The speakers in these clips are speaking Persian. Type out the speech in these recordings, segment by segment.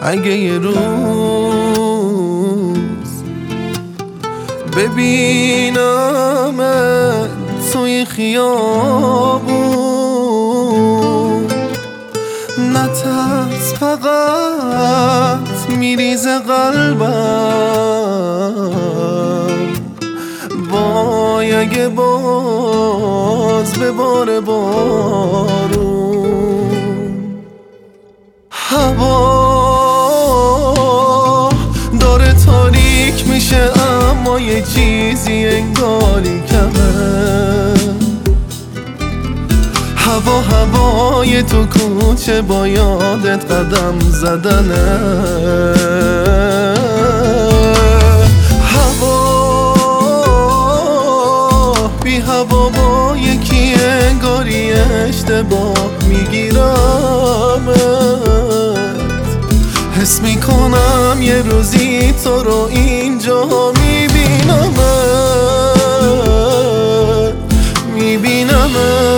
اگه یه روز ببینم توی خیابون، نترس فقط میریزه قلبم، وای اگه باز بباره بارون. هوا داره تاریک میشه اما یه چیزی انگاری کمه. هوای تو کوچه با یادت قدم زدنه. بی هوا با یکی انگاری اشتباه میگیرمت. حس میکنم یه روزی تو رو اینجا میبینمت.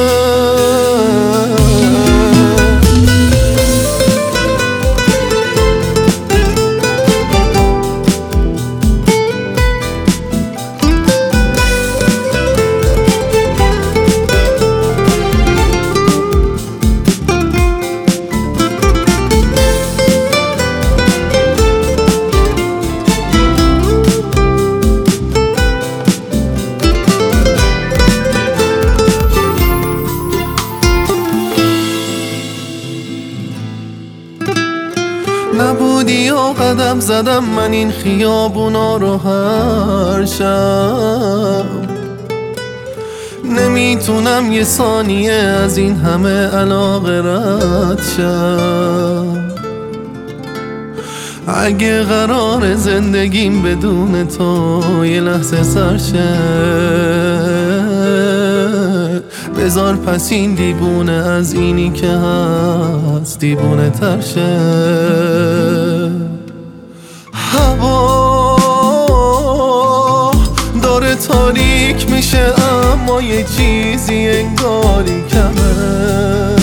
نبودی یا قدم زدم من این خیابونا رو هر شب. نمیتونم یه ثانیه از این همه علاقه رد شم. اگه قرار زندگیم بدون تو یه لحظه سرشه، بذار پس این دیوونه از اینی که هست دیوونه تر شه. هوا داره تاریک میشه اما یه چیزی انگاری کمه.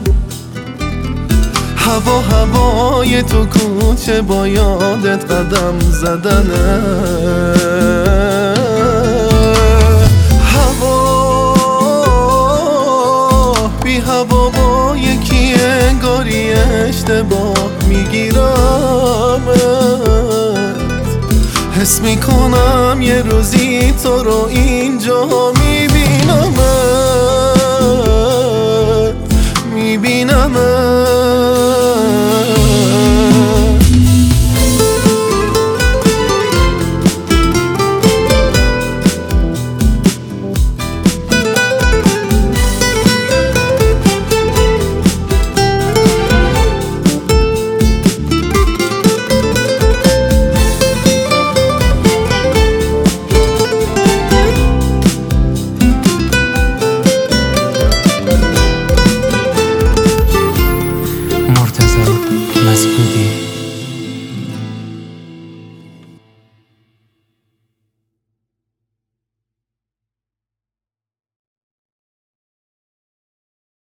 هوای تو کوچه با یادت قدم زدنه. بی هوا با یکی انگاری اشتباه میگیرمت. حس میکنم یه روزی تو رو اینجا